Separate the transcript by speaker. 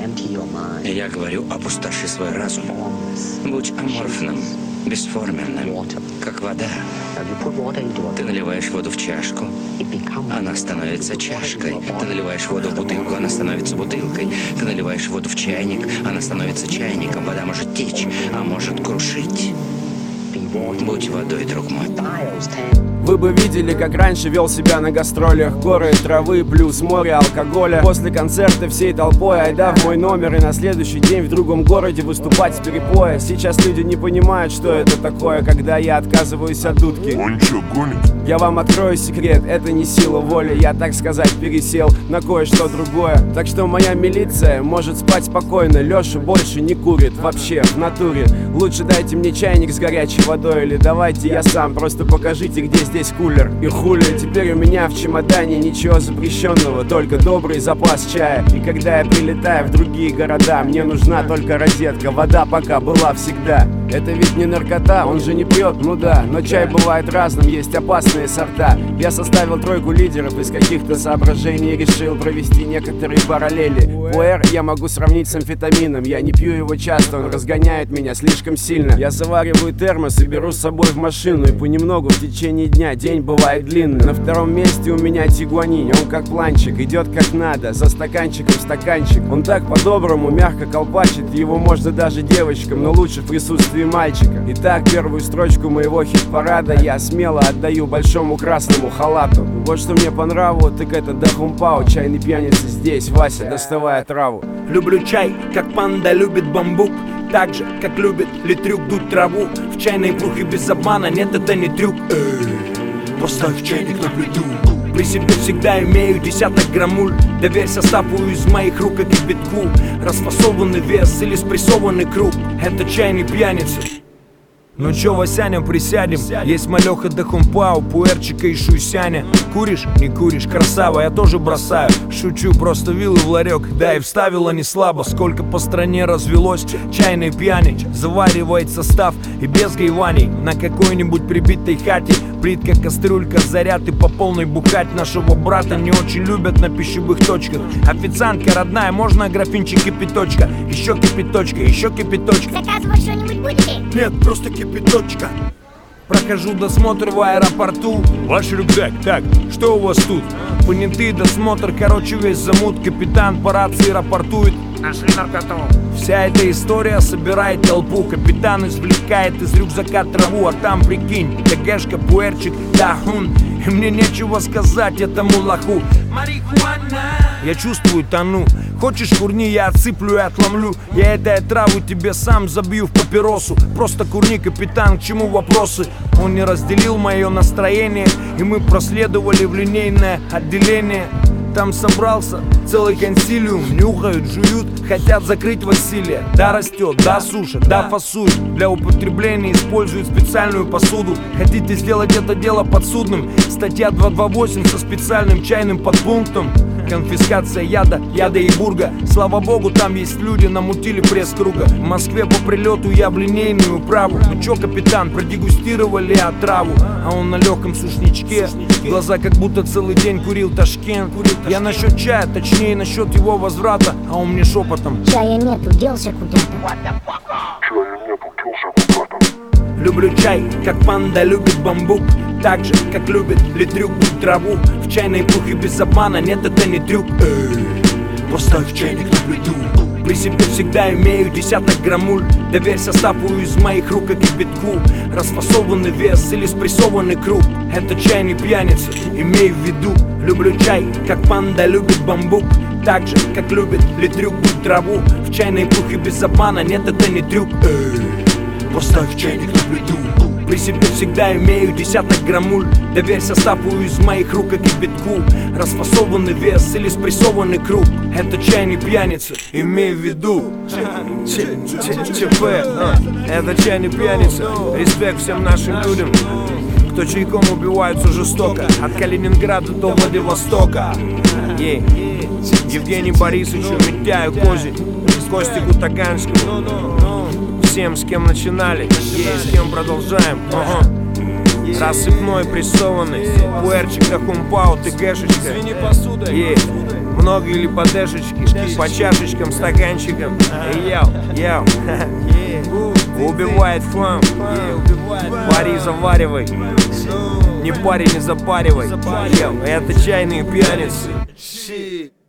Speaker 1: Я говорю, опустоши свой разум. Будь аморфным, бесформенным, как вода. Ты наливаешь воду в чашку, она становится чашкой. Ты наливаешь воду в бутылку, она становится бутылкой. Ты наливаешь воду в чайник, она становится чайником. Вода может течь, а может крушить. Будь водой, друг мой.
Speaker 2: Вы бы видели, как раньше вел себя на гастролях. Горы, травы, плюс море, алкоголя. После концерта всей толпой айда в мой номер. И на следующий день в другом городе выступать с перепоя. Сейчас люди не понимают, что это такое, когда я отказываюсь от дудки.
Speaker 3: Он чё, гонит?
Speaker 2: Я вам открою секрет, это не сила воли. Я, так сказать, пересел на кое-что другое. Так что моя милиция может спать спокойно. Леша больше не курит, вообще, в натуре. Лучше дайте мне чайник с горячей водой. Или давайте я сам, просто покажите, где здесь кулер. И хули, теперь у меня в чемодане ничего запрещенного, только добрый запас чая. И когда я прилетаю в другие города, мне нужна только розетка. Вода пока была всегда. Это ведь не наркота, он же не пьет, ну да. Но чай бывает разным, есть опасные сорта. Я составил тройку лидеров из каких-то соображений и решил провести некоторые параллели. Пуэр я могу сравнить с амфетамином. Я не пью его часто, он разгоняет меня слишком сильно. Я завариваю термос и беру с собой в машину. И понемногу в течение дня, день бывает длинный. На втором месте у меня тигуанин, он как планчик, идет как надо, за стаканчиком стаканчик. Он так по-доброму, мягко колпачит, его можно даже девочкам, но лучше в присутствии мальчика. Итак, первую строчку моего хит-парада я смело отдаю большому красному халату. Вот что мне по нраву, так это Дахумпао. Чайный пьяница здесь, Вася, доставай траву.
Speaker 4: Люблю чай, как панда любит бамбук. Так же, как любит литрюк дуть траву. В чайной эпохе без обмана, нет, это не трюк. Поставь чайник на плиту. При себе всегда имею десяток граммуль. Доверь составу из моих рук и кипятку. Расфасованный вес или спрессованный круг. Это чайный пьяница. Ну чё, Васяня, присядем? Есть малёха Дахумпао, пуэрчика и шуйсяня. Куришь? Не куришь? Красава, я тоже бросаю. Шучу, просто вилы в ларек. Да и вставила не слабо. Сколько по стране развелось чайной пьяни. Заваривает состав и без гайваний. На какой-нибудь прибитой хате плитка, кастрюлька, заряд и по полной бухать. Нашего брата не очень любят на пищевых точках. Официантка родная, можно графинчик кипяточка. Еще кипяточка, еще кипяточка.
Speaker 5: Заказывать что-нибудь будете?
Speaker 4: Нет, просто кипяточка. Прохожу досмотр в аэропорту. Ваш рюкзак, так, что у вас тут? Понятый досмотр, короче весь замут. Капитан по рации рапортует: нашли наркоту. Вся эта история собирает толпу. Капитан извлекает из рюкзака траву. А там, прикинь, ТГшка, пуэрчик, дахун. И мне нечего сказать этому лоху. Марихуана. Я чувствую, тону. Хочешь, курни, я отсыплю и отломлю. Я этой траву тебе сам забью в папиросу. Просто курни, капитан, к чему вопросы? Он не разделил мое настроение, и мы проследовали в линейное отделение. Там собрался целый консилиум. Нюхают, жуют, хотят закрыть Василия. Да растет, да сушат, да фасуют. Для употребления используют специальную посуду. Хотите сделать это дело подсудным? Статья 228 со специальным чайным подпунктом. Конфискация яда и бурга. Слава богу, там есть люди, намутили пресс-круга. В Москве по прилету я в линейную управу. Ну чё, капитан, продегустировали отраву? А он на легком сушничке. Глаза как будто целый день курил Ташкент. Я насчет чая, точнее насчет его возврата. А он мне шепотом:
Speaker 5: чая нету, делся куда-то.
Speaker 4: Люблю чай, как панда любит бамбук. Так же, как любит литрюк дуть траву. В чайной эпохе без обмана, нет, это не трюк. Поставь чайник на плиту. При себе всегда имею десяток граммуль. Доверь составу из моих рук и кипятку. Расфасованный вес или спрессованный круг. Это чайный пьяница, имею в виду. Люблю чай, как панда любит бамбук. Так же, как любит литрюк дуть траву. В чайной эпохе без обмана, нет, это не трюк. Поставь чайник на плиту. При себе всегда имею десяток граммуль. Доверь составу из моих рук и кипятку. Расфасованный вес или спрессованный круг. Это чайный пьяница, имею в виду. ЧП, это чайный пьяница. Респект всем нашим людям, кто чайком убиваются жестоко. От Калининграда до Владивостока. Евгений Борисовичу, Митяю Кози, Костику Таганскому. Всем, с кем начинали, с кем продолжаем. Рассыпной прессованный, пуэрчик да хумпаут и гэшечка. Много или по дэшечке, по чашечкам, стаканчикам. Яу, убивает флам. Пари заваривай, не пари, не запаривай. Это чайные пьяницы.